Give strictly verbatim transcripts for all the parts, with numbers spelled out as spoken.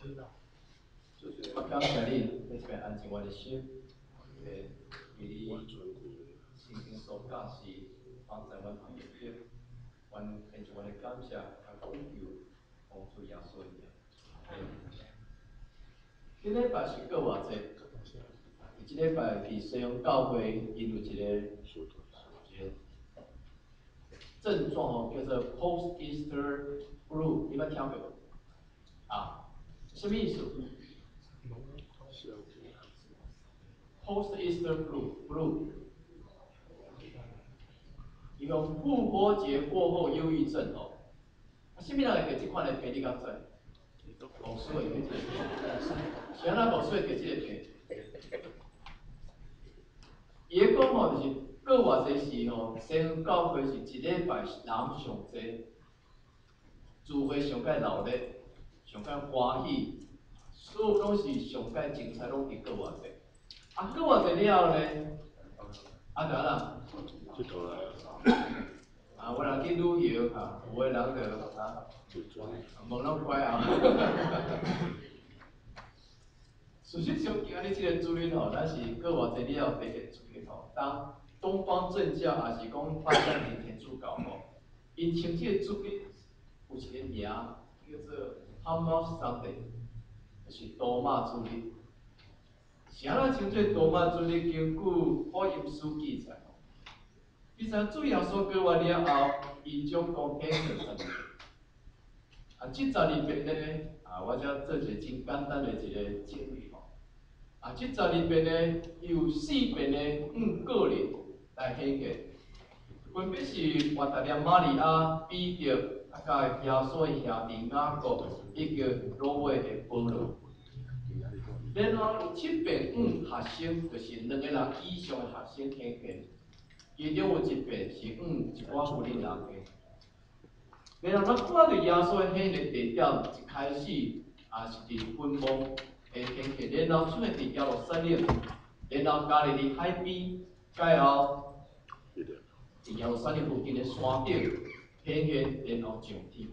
我感谢你，你这边安静我的心，诶，为你圣经所教示，帮助阮朋友的，阮献上阮的感谢，甲恳求，帮助耶稣的名。今礼拜是过偌济？即礼拜伫西洋教会，因有一个一个症状哦，叫做 Post Easter Blue， 你捌听过无？啊，什么意思？ Post Easter Blue Blue， 伊讲复活节过后忧郁症哦。啊，什么人会得即款的病？你敢知？牧师会得即个病，是安怎牧师会得即个病？伊咧讲吼，就是过偌济时吼，西方教会是一礼拜人上济，聚会上界闹热，上界欢喜，所有拢是上界精彩，拢伫过偌济。啊，过偌济了后呢？啊，怎啦？ 佚佗来啊，有人去旅游哈，有个人就啊，问咱乖啊。事实上，今日即个主日吼，咱是过偌济了后第一个主日吼，当东方正教也是讲拜占庭天主教吼，因称即个主日有一个名叫做 Palm Sunday， 就是多马主日。是安怎称做多马主日？根据福音书记载。第三，主耶稣过完了后，伊总共献了十二遍。啊，这十二遍呢，啊，我则做一个真简单的一个整理吼。啊，这十二遍呢，有四遍呢，嗯，个人来献给，分别是约达念玛利亚、彼得，啊，甲耶稣的兄弟雅各，以及罗马的保罗。然后有七遍嗯学生，就是两个人以上的学生献给。其中有一遍是嗯一寡福音人的，然后咱看到耶稣的献的地点，一开始也是伫坟墓的献给，然后出现伫耶路撒冷，然后加入伫海边，介后伫耶路撒冷附近的山顶献献，然后上天。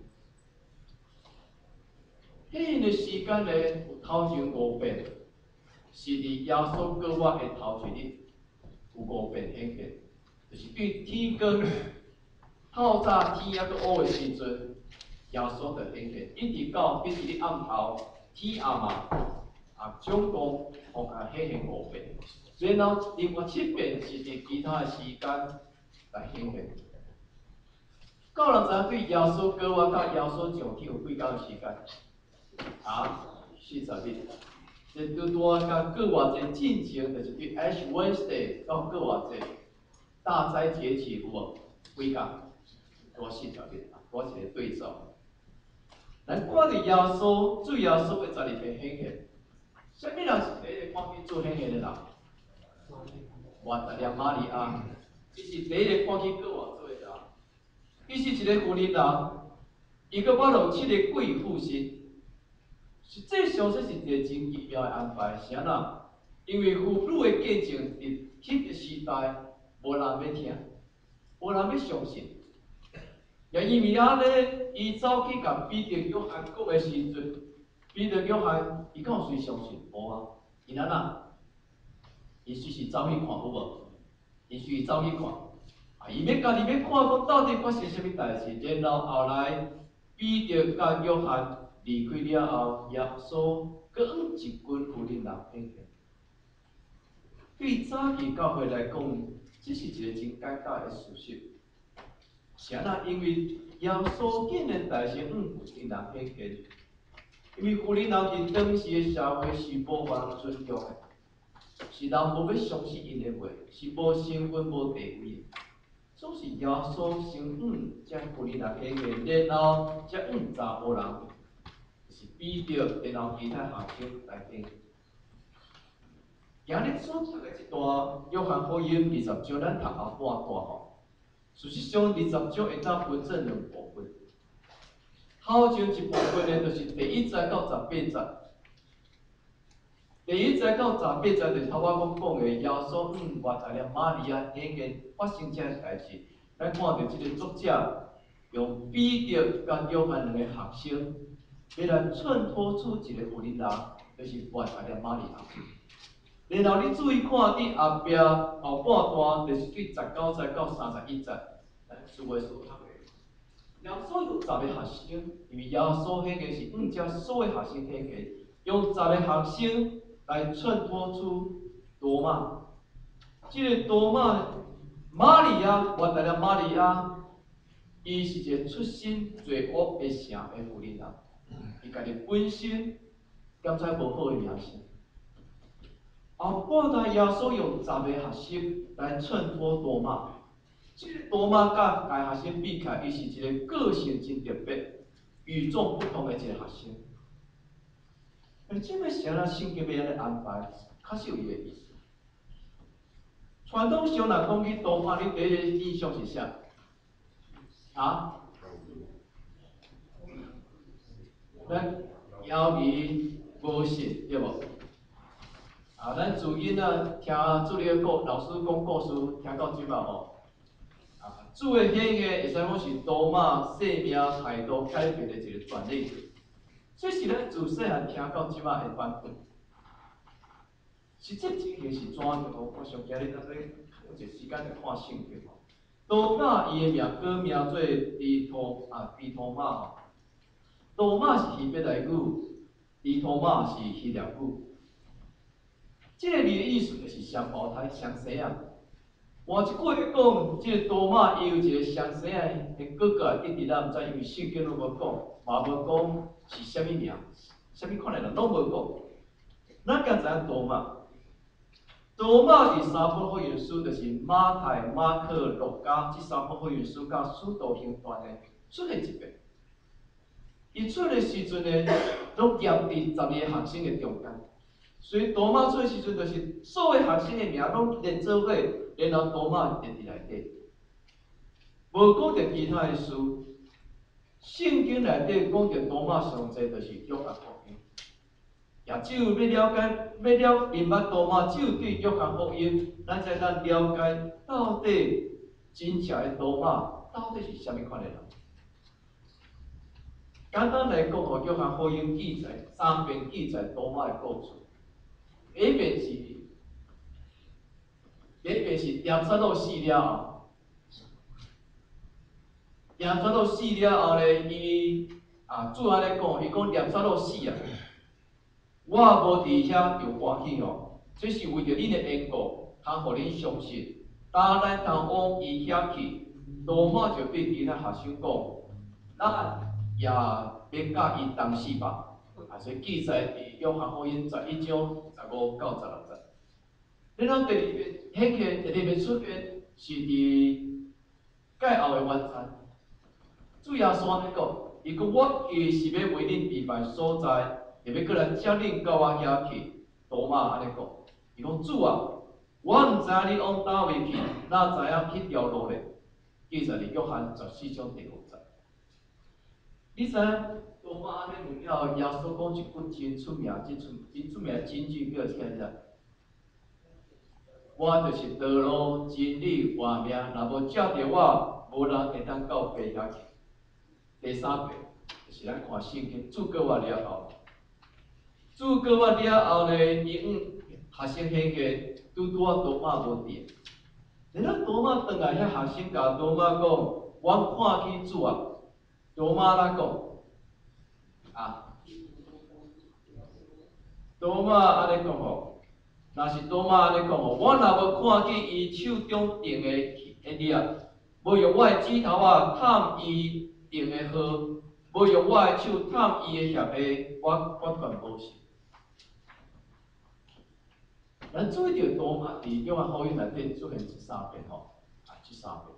献的时间呢，有头前五遍，是伫耶稣过活的头一日，有五遍献献。就是对天光透早天还阁乌的时阵，耶稣就显现，一直到一直咧暗头天暗嘛，啊总共互甲显现五遍，然后另外七遍是伫其他的时间来显现。够人知影对耶稣过活到耶稣上天有几工的时间？啊，四十日。这拄拄仔甲过偌济进程，就是对 Ash Wednesday 到过偌济。大斋节期有无？几工？多四十日啊，多一个对照。咱看到耶稣，主耶稣的十二遍显现，什么人是第一个看见主显现的人？约达念玛利亚，伊是第一个看见过活做的人。伊是一个妇人人，伊阁捌用七个鬼附身。实际上这是一个真奇妙的安排，是安怎？因为妇女的见证伫迄个时代。无人要听，无人要相信。也因为安尼，伊走去甲彼得、约翰讲的时阵，彼得、约翰伊敢有随相信？无啊，因安那？伊随时走去看，有无？伊随时走去看，啊，伊要家己要看讲到底发生什么代志，然后后来彼得甲约翰离开了后，耶稣搁用一群妇人人显现。对早期教会来讲，这是一个真尴尬的事实。是安那？因为耶稣竟然大声向妇人人显现，因为妇人人伫当时的社会是无互人尊重的，是人无要相信因的话，是无身份、无地位的。总是耶稣先向这妇人人显现，然后才向查甫人，就是彼得，然后其他学生来显现。今日所读的一段约翰福音二十章，咱读后半段吼。事实上，二十章会当分成两部分。头前一部分呢，就是第一节到十八节。第一节到十八节就是头我讲讲的耶稣向约达念玛利亚显现发生这个代志。咱看到这个作者用彼得甲约翰两个学生要来衬托出一个有力人，就是外台的玛利亚。然后你注意看，伫后壁后半段，就是对十九节到三十一节，书的所读。耶稣有十个学生，因为耶稣迄个是五只所有学生迄个，用十个学生来衬托出罗马。即、这个罗马玛利亚，原来的玛利亚，伊是一个出身罪恶的城的妇人啊，伊家己本身点在无好的名声。后半段耶稣用十个学生来衬托罗马。即个罗马甲大学生比起来，伊是一个个性真特别、与众不同的一个学生。而这个是安怎圣经要安尼安排，确实有伊个意思。传统上来讲起罗马，你第一个印象是啥？啊？咱妖迷无信，对无？啊，咱自囡仔听助理讲老师讲故事，听到即嘛吼。啊，主的迄个会使讲是罗马生命态度改变的一个转捩点，这是咱自细汉听到即马的版本。实际情形是怎样？我想今日咱咧有一个时间来看圣经吼。罗马伊的名改名做迪托啊，迪托马吼。罗马是希伯来语，迪托马是希腊语。这个字的意思就是双胞胎、双生啊。换一句话讲，即、这个罗马伊有一个双生啊的哥哥，弟弟咱毋知，因为圣经拢无讲，嘛无讲是啥物名，啥物款的人拢无讲。咱敢知影罗马？罗马伫三本福音书，就是马太、马可、路加这三本福音书甲使徒行传的出现一遍。伊出的时阵呢，拢夹伫十二个学生的中间。所以罗马出的时阵，就是所有学生的名拢连做伙，然后罗马列伫内底。无讲着其他的事，圣经内底讲着罗马上济就是约翰福音。也只有要了解、要了明白罗马，只有对约翰福音，咱才能了解到底真正的罗马到底是啥物款的人。简单来讲，吼，约翰福音记载三遍记载罗马的故事。第一遍是，第一遍是耶稣路死了后，耶稣路死了后咧，伊啊主安尼讲，伊讲耶稣路死啊，我无伫遐就欢喜哦，这是为着恁的缘故，通互恁相信。当咱通往伊遐去，罗马就对其他学生讲，咱也免甲伊同死吧。啊，所以记载伫约翰福音十一章十五到十六节。然后第二遍，迄个第二遍出现是伫盖后的晚餐。主耶稣安尼讲，伊讲我其实是要为恁预备所在，也要过来接恁到我遐去。罗马安尼讲，伊讲主啊，我毋知影你往倒位去，哪知影去条路咧？记载伫约翰十四章第五节。你知影？罗马安尼问了后，耶稣讲一句真出名、真出真出名的金句，叫啥子？我就是道路、真理、活命，若无照着我，无人会当到爸遐去。第三遍就是咱看圣经，主过我了后，主过我了后呢，伊五学生迄个拄拄啊罗马无伫，然后罗马转来遐学生甲罗马讲，我看去主啊，罗马哪讲？啊，罗马安尼讲吼，若是罗马安尼讲吼，我若无看见伊手中定的的粒，无用我的指头啊探伊定的号，无用我的手探伊的血脉，我我全无信。咱注意到罗马伫约翰福音内底出现这三遍吼，啊，这三遍。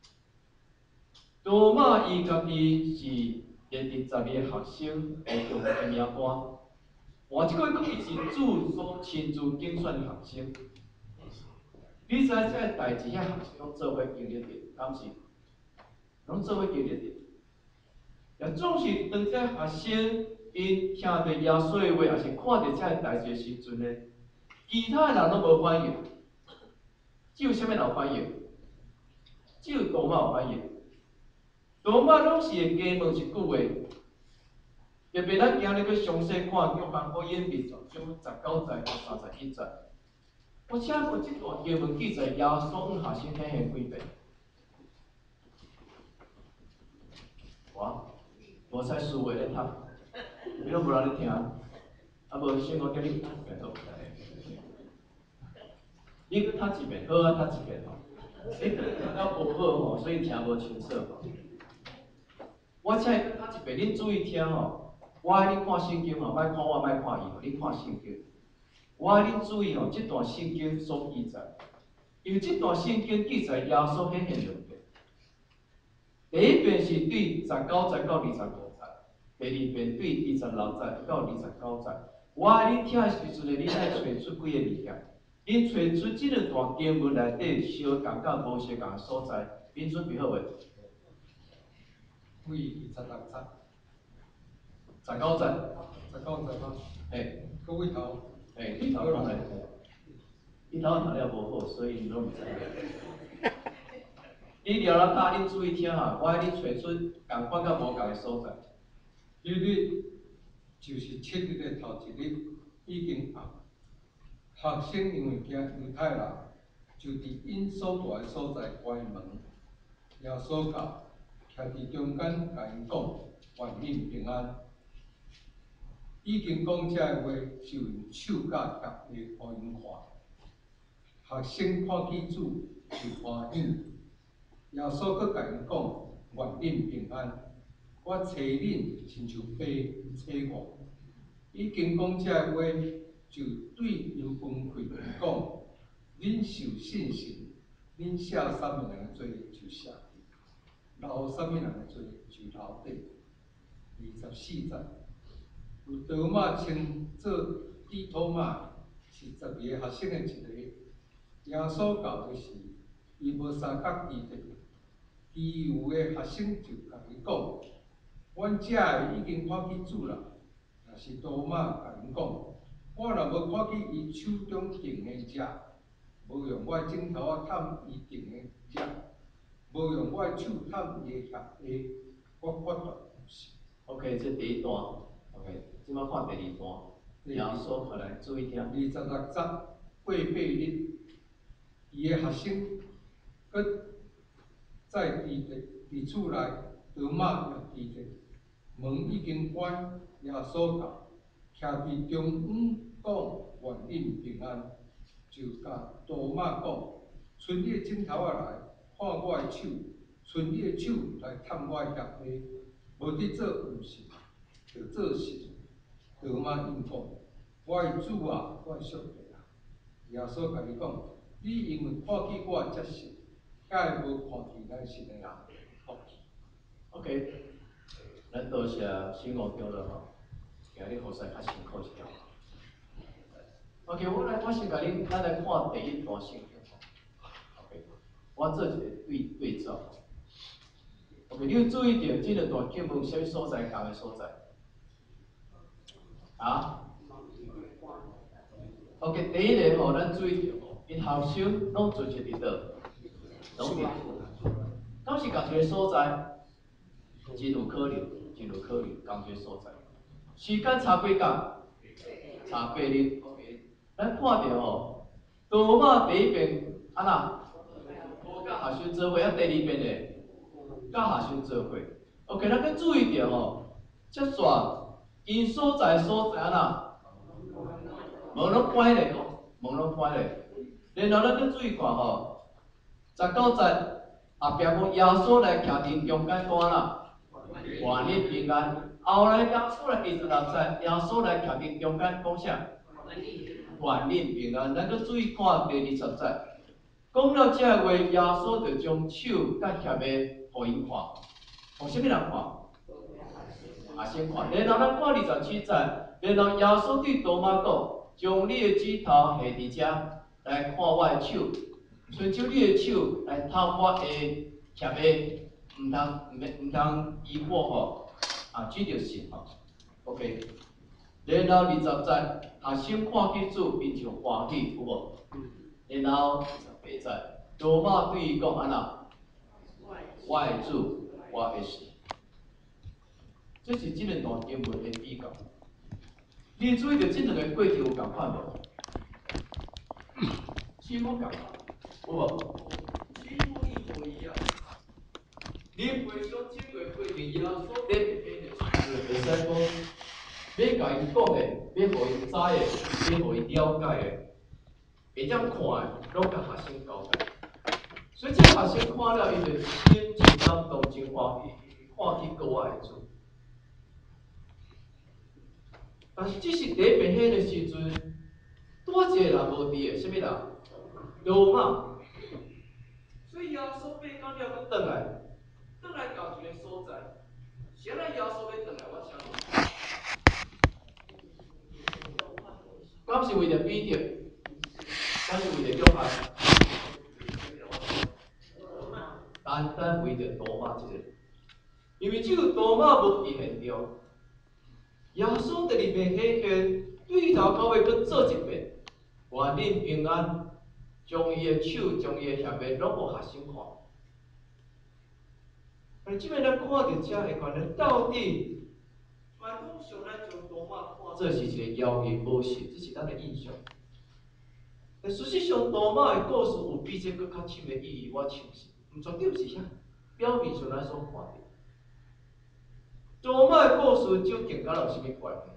罗马伊家己是。列伫十二个学生的中的名单，换一句讲，伊是主所亲自竞选的学生。你知影这个代志，遐学生拢做伙经历着，敢是？拢做伙经历着。也总是当这学生因听着耶稣的话，也是看着这个代志的时阵呢，其他的人拢无反应，只有啥物人有反应？只有罗马有反应。罗马拢是会加问一句话， 特别咱今日去详细看约翰福音第十章十九节到三十一节。我请过这段经文记载耶稣向学生显现几遍？哇，无使思维咧读，你拢无人咧听，啊无先我叫你读一遍好。你去读一遍，好啊，读一遍吼。你读了无好吼，所以听无清楚吼。我请伊读一遍，恁注意听吼。我爱恁看圣经吼，莫看我，莫看伊吼，恁看圣经。我爱恁注意吼，这段圣经所记载，因为这段圣经记载耶稣显现两遍。第一遍是对十九节到二十五节，第二遍对二十六节到二十九节。我爱恁听的时阵呢，恁爱找出几个物件，恁找出这两段经文内底相共甲无相共的所在，恁准备好未？ 为二十六节， 十九节， 十九节吗？ 嘿， 各位头， 嘿，你头讲嘞，你头读了无好，所以你拢毋知影。你了了大，恁注意听哈，我爱恁找出共款甲无共的所在。 迄日就是七日的头一日，已经暗。学生因为惊犹太人，就伫因所住的所在关门。耶稣到，徛伫中间，甲因讲：愿恁平安。已经讲这话，就用手甲夹下，互因看。学生看见主就欢喜。耶稣搁甲因讲：愿恁平安。我找恁，亲像爸找我。已经讲这话，就对因分开讲：恁受信心，恁写啥物人的罪就写底，留啥物人的罪就留底。二十四节，有多马称做低托马，是十二个学生的一个。耶稣到的时，伊无三角地的，其余的学生就甲伊讲。阮遮个已经看见主啦，若是多马甲因讲，我若无看见伊手中钉的只，无用我枕头啊探伊钉的只，无用我手探伊的鞋下，我决断毋是。 OK， 这第一段 ，OK， 即摆看第二段，耶稣回来注意听。 二十六节过八日，伊的学生，佮在伫伫厝内，多马也伫伫。门已经关，耶稣到，徛伫中央讲愿恁平安，就甲多马讲：伸你的枕头仔来，看我的手；伸你的手来探我的脚下。无伫做毋是，着做是。多马应讲：我的主啊，我的上帝啊！耶稣甲伊讲：你因为看见我才信，敢会无看见咱信的人福气 ？OK。咱多谢新五中了吼，今日好势较辛苦一点。OK， 我来，我先甲恁，咱来看第一段圣经吼。OK， 我做一个对对照。OK， 你有注意到这两段经文啥物所在共的所在？啊 ？OK， 第一个吼，咱注意到吼，因学生拢做一伫倒，拢伫，敢是共一个所在，真有可能。真有可能同一个所在，时间差几工？差八日。OK， 咱看到吼，多马第一遍安那，无甲学生做伙，啊第二遍咧，甲学生做伙。OK， 咱搁注意到吼，接续因所在所在安那，门拢关咧吼，门拢关咧。然后咱搁注意看吼，十九节后壁讲耶稣来徛伫中间讲安那。愿恁平安。后来耶稣来二十六节，耶稣来徛伫中间讲啥？愿恁平安。咱搁注意看第二十节，讲了这话，耶稣就将手甲协个互因看，互啥物人看？学生看。然后咱看二十七节，然后耶稣对多马讲：将你的指头下伫遮，来看我的手；伸出你的手来探我的协个。毋通毋免毋通疑惑吼，啊，这就是吼 ，OK。然后二十节，学生看见主，因就欢喜，有无？然后二十八节，罗马对伊讲安那，我的主，我的神。 这是这两段经文的比较。你注意到这两个过程有共款无？几乎共款，有无？几乎一模一样。你回想这个过程，耶稣在变的时候，会使讲，要甲伊讲的，要互伊知的，要互伊了解的，会当看的，拢甲学生交代。所以这学生看了，伊就心情当中真欢喜，看去国外的主。但是，只是第一遍显的时阵，多一个人无伫的，什么人？罗马。所以耶稣被讲了，要转来，转来到一个所在。现在耶稣要转来，我相信，敢是为了彼得，敢是为了约翰，单单为了罗马一个，因为只有罗马无伫现场。耶稣第二遍显现，对头到尾搁做一遍，愿恁平安，将伊的手、将伊的协的拢互学生看。而即摆咱看到遮会看咧，到底，传统上咱将罗马看做是一个妖异无神，这是咱的印象。但事实上，罗马的故事有比这搁较深的意义，我相信，毋绝对是遐表面上咱所看到。罗马的故事究竟甲有啥物关系？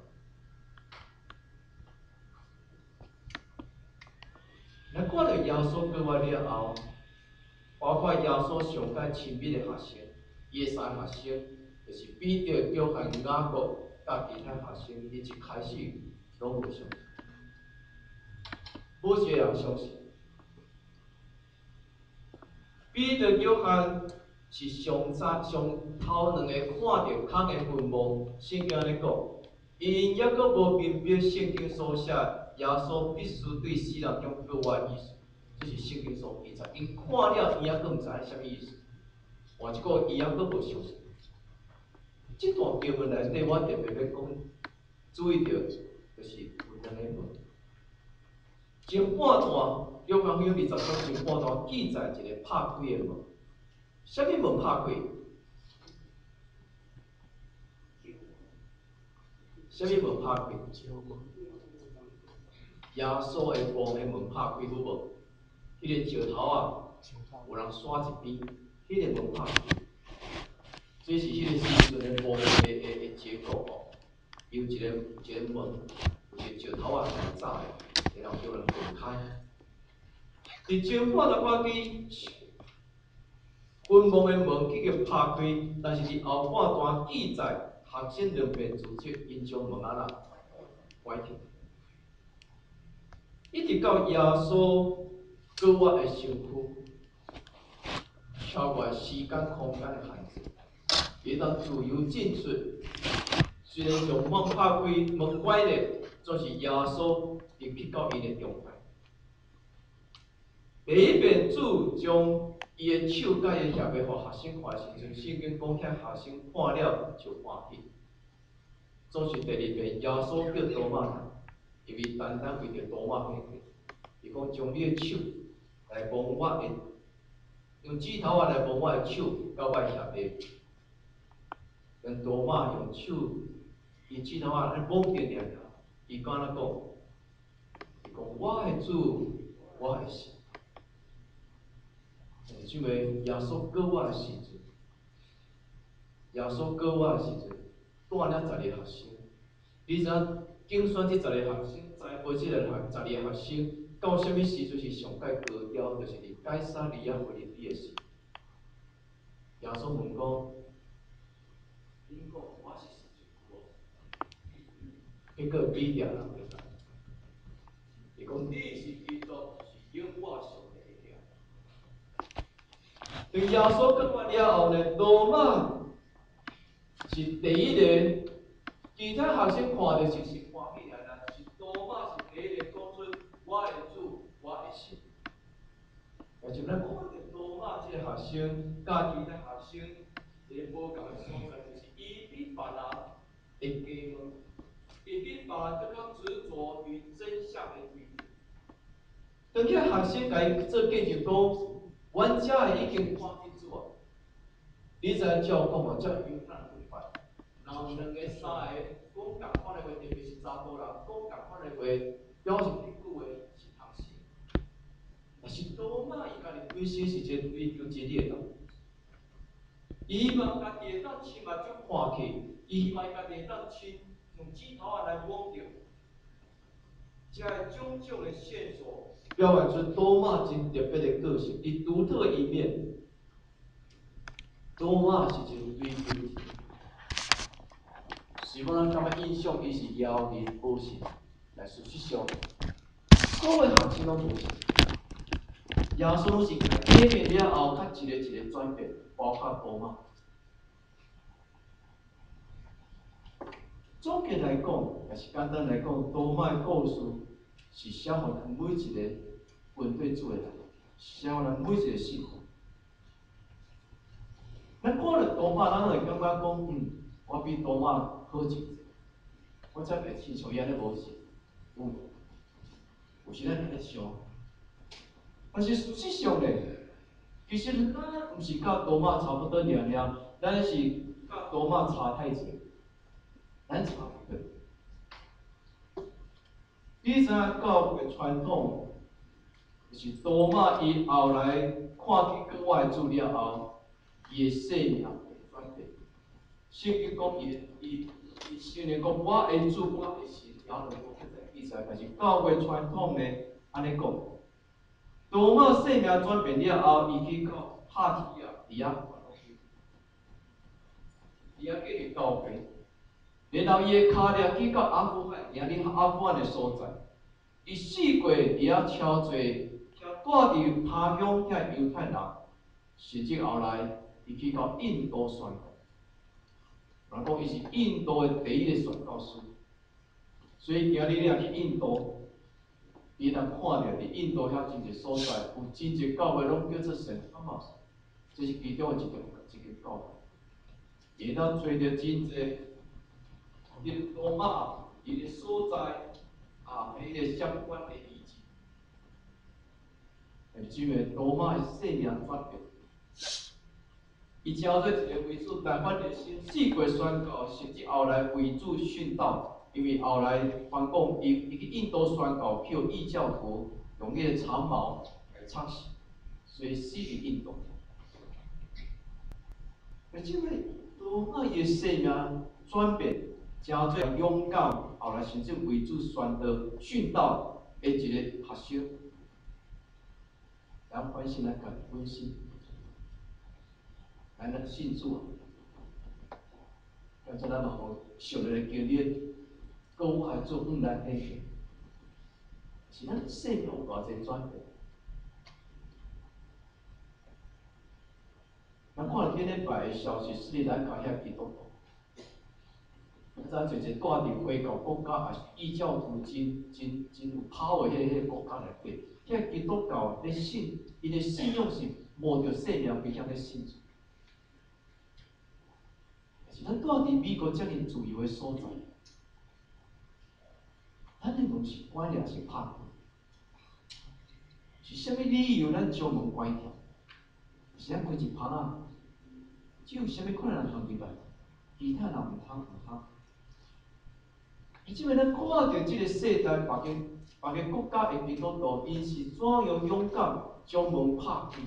咱看到耶稣过来了后，包括耶稣上界亲密的学生，伊的三学生，就是彼得、约翰、雅各，甲其他学生，伊一开始拢无相信，无一个人相信。彼得、约翰是上早上头两个看到空的坟墓，圣经咧讲，因抑阁无明白圣经所写耶稣必须对死人中过活的意思，这是圣经所记载。因看了，伊抑阁毋知影啥物意思。换一个，伊抑阁无相信。这段经文内底，我特别要讲，注意到就是有两个问。前半段，约翰福音二十章前半段记载一个拍开的门。啥物门拍开？啥物门拍开？耶稣的墓的门拍开，有无？迄个石头啊，有人刷一边，迄个门拍开。这是迄个时阵的墓的的的结构哦，有一个一个门，有一个石头啊，来炸的，然后叫人分开。伫前半段看见。坟墓的门继续拍开，但是伫后半段记载，学生两边自责，因将门仔啦关起，一直到耶稣搁我的身躯，超越时间空间的限制，会当自由进出。虽然将门拍开，门关咧，总是耶稣入去到伊的中间。第一遍主将伊的手甲伊协个互学生看的时阵，圣经讲遐学生看了就欢喜。总是第二遍，耶稣叫多马来，因为单单为着多马显现，伊讲将你的手来摸我的，用指头啊来摸我的手，甲我的协个。用多马用手，伊指头啊来摸着尔尔，伊敢若讲，伊讲我的主，我的神。因为耶稣过我的时阵，耶稣过我的时阵，带了十个学生。你知影竞选这十个学生，栽培这个学十个学生，到什么时阵是上界高调？就是伫该撒利亚腓立比的时。耶稣问讲：，恁讲我是谁？结果彼得人回答：，伊讲你是基督，是永活上。对耶稣讲完了后呢，罗马是第一个，其他学生看到就是欢喜来啦。是罗马是第一个讲出我的主，我的神。但是咱看到罗马这个学生，甲其他学生一个无共的所在，就是伊比别人会加问，伊比别人更较执着于真相的追求。当遐学生甲伊做见证讲。阮遮的已经看清楚啊！你知影照讲嘛？照永远不犯。 然后两个、三个讲共款的话，特别是查甫人讲共款的话，表示这句话是通信。但是多马伊家己本身是一个追求真理的人，伊希望家己会当亲目睭看起，伊希望家己会当亲用指头仔来摸着，这种种的线索，表现出多马真特别的个性，伊独特的一面。多马是一个追求。是我咱感觉印象，伊是妖人无神，但事实上，所有行情拢无神。耶稣拢是改变了后，较一个一个转变，包括多马。总结来讲，也是简单来讲，多马的故事是写互咱每一个跟对主的人，写互咱每一个信徒。咱看了多马，咱会感觉讲，嗯，我比多马好一截。我才袂亲像伊安尼无信，有有时咱安尼想，但是事实上咧，其实咱毋是甲多马差不多尔尔，咱是甲多马差太济，咱差不多。你知影教会传统，就是多马伊后来看见国外资料后，伊的生命会转变。圣经讲伊伊。伊承认讲，我会主，我会神，然后就无再记载。但是教会传统呢，安尼讲，多马生命转变了后，伊去到帕提亚，伫遐传落去，伫遐继续教会。然后伊的脚掠去到阿富汗，今日阿富汗的所在，伊四过伫遐超济，遐住伫他乡遐犹太人，甚至后来伊去到印度宣教。人讲伊是印度的第一个宣教师，所以今日你若去印度，你若看到伫印度遐真侪所在，有真侪教会拢叫做圣哈马斯，这是其中的一个一个教会。会当找到真侪，伊罗马伊个所在啊，迄个相关的遗迹。因为罗马的生命转变。伊照做一个为主，但反热心四过宣教，甚至后来为主殉道，因为后来反讲伊伊去印度宣教，去有异教徒用迄个长矛来插死，所以死于印度。而即个罗马伊的生命转变，照做勇敢，后来甚至为主宣道殉道的一个学生，咱反省咱家己本身。咱咱信主，刚才咱嘛有想了经历，各我还做五难迄个，是咱生命有偌济转变。咱看了顶礼拜的消息，斯里兰卡遐基督徒，咱就是住伫回教国家，也是异教徒真真真有power迄迄个国家内底，遐基督教咧信，伊的信仰是摸着生命非常咧信主。是咱住伫美国遮尔自由的所在，咱的门是关了是拍开？是啥物理由咱将门关掉？是咱开一拍仔，只有啥物困难人通入来，其他人毋通毋通。而即个咱看到即个世代，别个别个国家的基督徒，因是怎样勇敢将门拍开？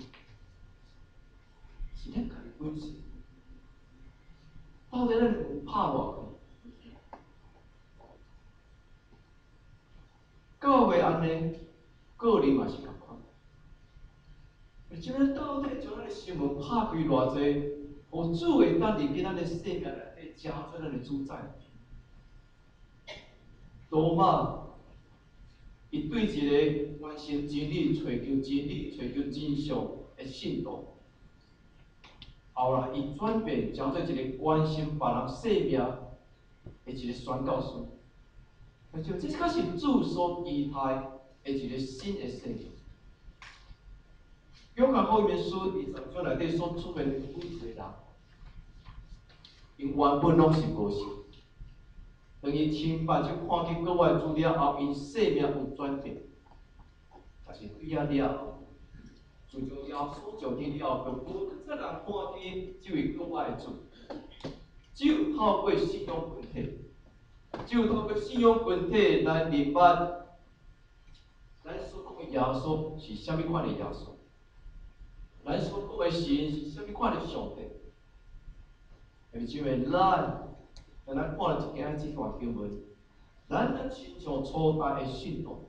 是咱家己本身。到底咱有拍偌开？教会安尼，个人嘛是共款。而即咱到底将咱的心门拍开偌济，互主会当入去咱的生命内底，加做咱的主宰。多马，伊对一个关心真理、追求真理、追求真相的信徒。后来，伊转变，成做一个关心别人生命的一个宣教师。而且，这才是主所期待的一个新的生命。约翰福音书二十章内底所出现的每一个人，因原本拢是无信，等伊亲目睭看见国外资料后，因生命有转变。但是对啊了后。自从耶稣上天了后，就无再人看见这位国外的主。 只有透过信仰群体，只有透过信仰群体来明白，咱所讲的耶稣是啥物款的耶稣，咱所讲的神是啥物款的上帝。因为因为咱，咱看了一件这段经文，咱咱亲像初代的信徒，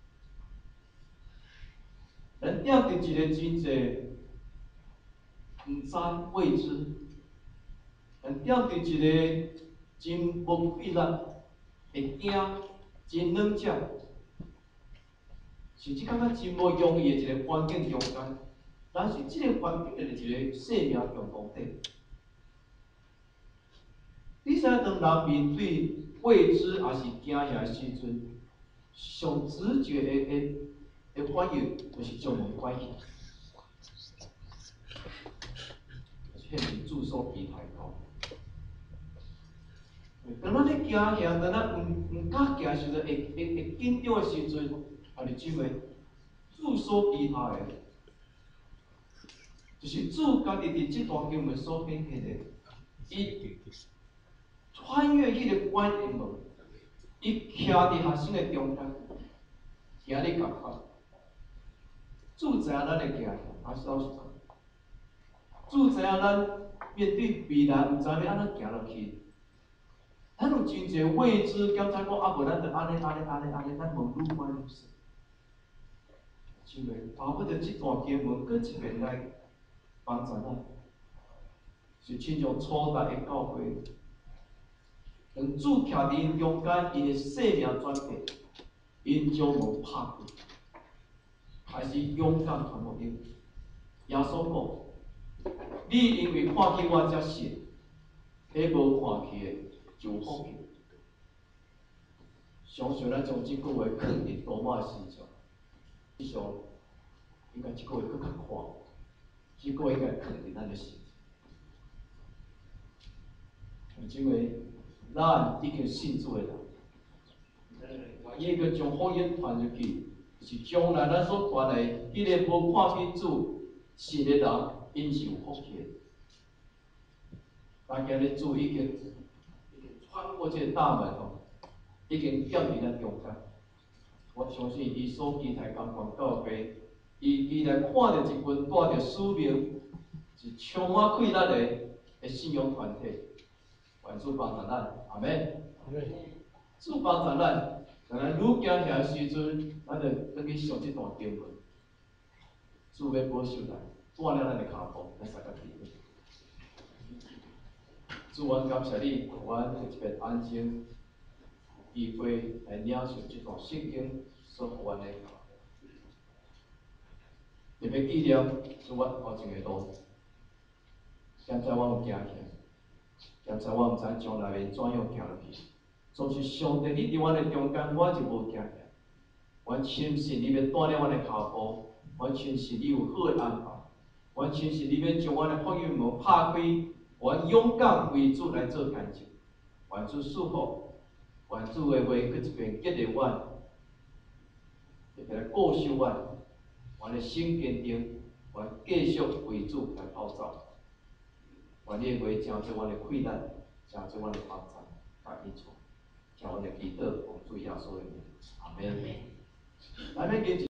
咱掉伫一个真济毋知未知，咱掉伫一个真无规律、会惊、真软弱，甚至感觉真无容易的一个环境中间，但是这个环境就是一个生命共同体。你知当人面对未知也是惊吓的时阵，上直觉的的的反应就是将门关起，迄是自所期待高。当咱咧惊吓，当咱毋毋敢行时阵，会会会紧张的时阵，啊，你姊妹，自所期待的，就是主家己伫即段经文所显现的，伊穿越迄个关的门，伊徛伫学生的中间，行咧共款。主知影咱的行，还是老实讲，主知影咱面对未来，毋知要安怎行落去。咱有真侪未知，检查讲啊，无咱就安尼安尼安尼安尼，咱问愈关愈深。因为包括着即段经文，搁一遍来帮助咱，是亲像初代的教会，当主徛伫因中间，因的生命转变，因将门拍开，开始勇敢传福音。耶稣讲：“你因为看见我才信，迄无看见的。”就放弃。相信咱将即句话放伫多马的身上，至少应该即句话更较宽，即句话应该放伫咱的心。因为咱已经信主的人，唯一个将福音传入去，是将来咱所传的迄个无看见主信的人，因是有福气的。咱今日主已经。穿过这个大门吼，已经踮伫咱中间。我相信伊所期待感官教会，伊依然看到一群带着使命、是充满气力的的信仰团体，愿主帮助咱，阿门。主帮助咱，当咱愈惊吓的时阵，咱就咱去想这段经文，主要保守咱，锻炼咱的脚步，咱三个体会。主，阮感谢你，互阮有一个安静机会来领受这段圣经所互阮的。特别纪念主阮头前的路，现在我有行起，现在我毋知将来会怎样行落去。总是上帝，你伫阮的中间，我就无行起。阮深信你要锻炼阮的脚步，阮深信你有好的安排，阮深信你要将阮的福音门拍开。阮勇敢为主来做干净，愿主祝福，愿主的话搁一遍激励阮，特别来鼓励阮，阮的心坚定，愿继续为主来跑走。愿你的话成做阮的气力，成做阮的帮助，甲因错，听阮的祈祷，奉主耶稣的名，阿门。咱要